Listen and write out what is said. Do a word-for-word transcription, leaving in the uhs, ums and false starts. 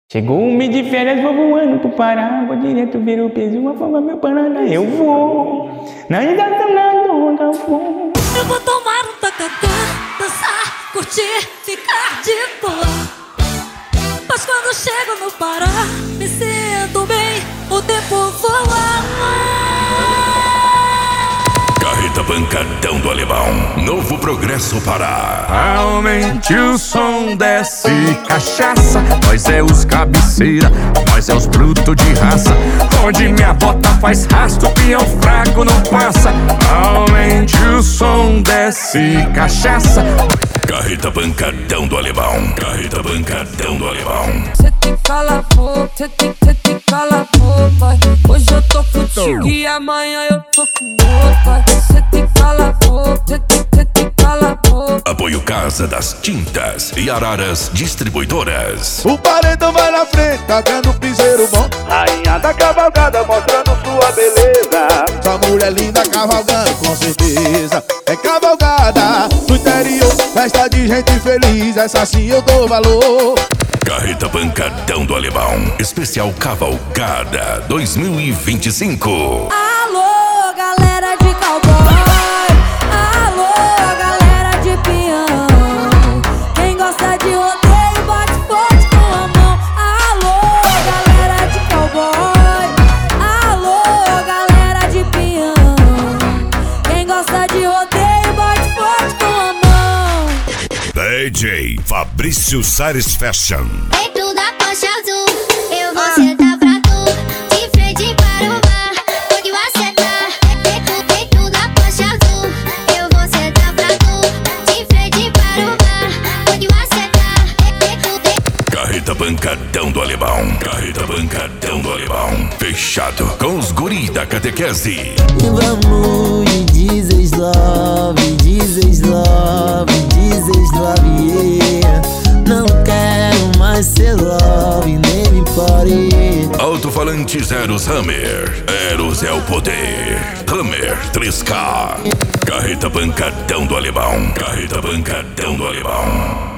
Chegou um mês de férias, vou voando pro Pará. Vou direto ver o peso, uma forma meu Paraná. Eu vou, na estação na onda eu vou. Eu vou tomar um tacacá, dançar, curtir, ficar de boa. Mas quando chego no Pará, me sinto bem, o tempo voa. Carreta Pancadão do Alemão, Novo Progresso Pará. Aumente o som, desce cachaça. Nós é os cabeceira, nós é os brutos de raça. Onde minha bota faz rastro, peão fraco não passa. Aumente o som, desce cachaça. Carreta Pancadão do Alemão, Carreta Pancadão do Alemão. Cê tem que calar a boca, cê tem, cê tem que calar a boca. Hoje eu tô contigo e amanhã eu tô com outra. Cê tem que calar a boca, cê tem, cê tem que calar a boca. Apoio Casa das Tintas e Araras Distribuidoras. O paredão vai na frente, tacando piseiro bom. Rainha da cavalgada mostrando sua beleza. Sua mulher linda cavalgando com certeza. É cavalgada do interior, festa de gente feliz. Essa sim eu dou valor. Carreta Pancadão do Alemão, especial Cavalgada dois mil e vinte e cinco. Alô, galera de cowboy. Alô, galera de peão. Quem gosta de rodeio, bate forte com a mão. Alô, galera de cowboy. Alô, galera de peão. Quem gosta de rodeio, bate forte com a mão. D J Fabrício Sares Fashion. Dentro da Porsche azul, eu vou sentar pra tu. De frente para o mar, onde você tá. Dentro, dentro da Porsche azul, eu vou sentar pra tu. De frente para o mar, onde você tá. Dentro, dentro. Carreta Pancadão do Alemão, Carreta Pancadão do Alemão. Fechado com os guri da catequese. Vamos de Jesus love, Jesus love, Jesus love, yeah. Não quero mais ser love, nem me pare. Alto-falante Eros Hammer, Eros é o poder. Hammer três K. Carreta Pancadão do Alemão, Carreta Pancadão do Alemão.